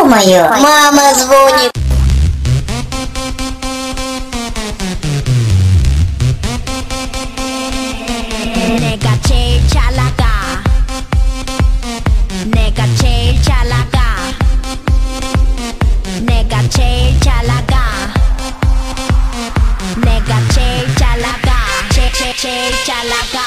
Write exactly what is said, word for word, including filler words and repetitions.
Ё-моё, мама звонит. 내가 제일 잘 나가. 내가 제일 잘 나가. 내가 제일 잘 나가. 내가 제일 잘 나가. 제, 제, 제일 잘 나가.